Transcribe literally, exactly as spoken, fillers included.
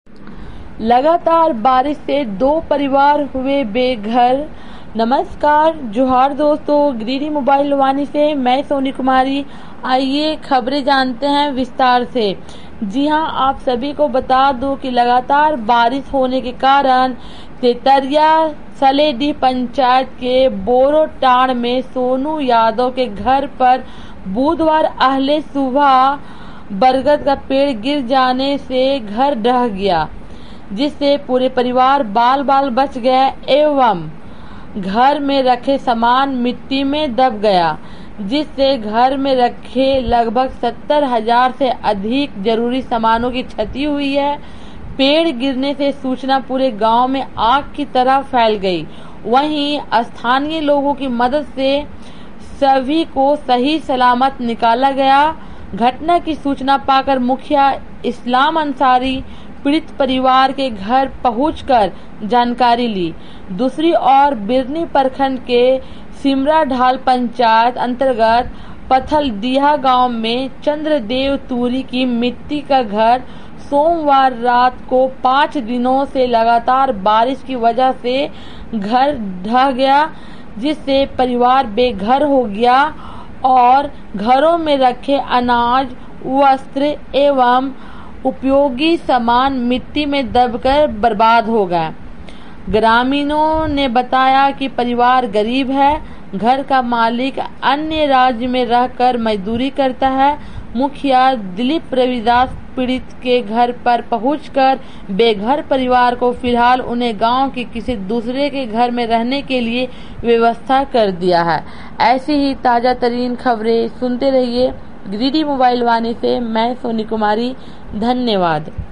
लगातार बारिश से दो परिवार हुए बेघर। नमस्कार, जोहार दोस्तों, गिरिडीह मोबाइल वाणी से मैं सोनी कुमारी। आइए खबरें जानते हैं विस्तार से। जी हां, आप सभी को बता दूं कि लगातार बारिश होने के कारण तेतरिया सलेडीह पंचायत के बोरोटांड़ में सोनू यादव के घर पर बुधवार अहले सुबह बरगद का पेड़ गिर जाने से घर ढह गया, जिससे पूरे परिवार बाल बाल बच गए एवं घर में रखे सामान मिट्टी में दब गया, जिससे घर में रखे लगभग सत्तर हजार से अधिक जरूरी सामानों की क्षति हुई है। पेड़ गिरने से सूचना पूरे गांव में आग की तरह फैल गई। वहीं स्थानीय लोगों की मदद से सभी को सही सलामत निकाला गया। घटना की सूचना पाकर मुखिया इस्लाम अंसारी पीड़ित परिवार के घर पहुंचकर जानकारी ली। दूसरी ओर बिरनी प्रखंड के सिमरा ढाल पंचायत अंतर्गत पथलडीहा गांव में चंद्रदेव तुरी की मिट्टी का घर सोमवार रात को पाँच दिनों से लगातार बारिश की वजह से घर ढह गया, जिससे परिवार बेघर हो गया और घरों में रखे अनाज, वस्त्र एवं उपयोगी सामान मिट्टी में दबकर बर्बाद हो गए। ग्रामीणों ने बताया कि परिवार गरीब है, घर का मालिक अन्य राज्य में रहकर मजदूरी करता है। मुखिया दिलीप रविदास पीड़ित के घर पर पहुंचकर बेघर परिवार को फिलहाल उन्हें गांव के किसी दूसरे के घर में रहने के लिए व्यवस्था कर दिया है। ऐसी ही ताजा तरीन खबरें सुनते रहिए गिरिडीह मोबाइल वाणी से मैं सोनी कुमारी। धन्यवाद।